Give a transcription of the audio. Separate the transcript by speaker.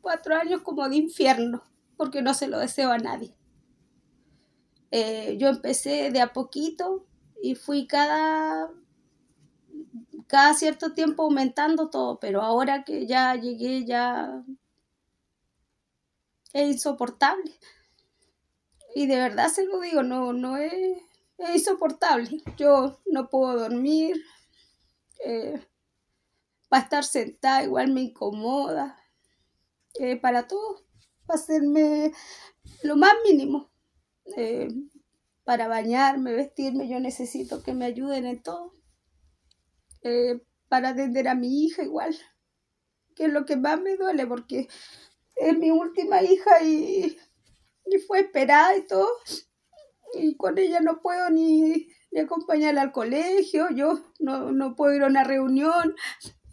Speaker 1: 4 años como de infierno, porque no se lo deseo a nadie. Yo empecé de a poquito y fui cada cierto tiempo aumentando todo, pero ahora que ya llegué ya es insoportable. Y de verdad se lo digo, no es insoportable. Yo no puedo dormir, para estar sentada igual me incomoda, para todo, para hacerme lo más mínimo. Para bañarme, vestirme, yo necesito que me ayuden en todo. Para atender a mi hija igual, que es lo que más me duele porque es mi última hija y fue esperada y todo, y con ella no puedo ni acompañarla al colegio, yo no puedo ir a una reunión,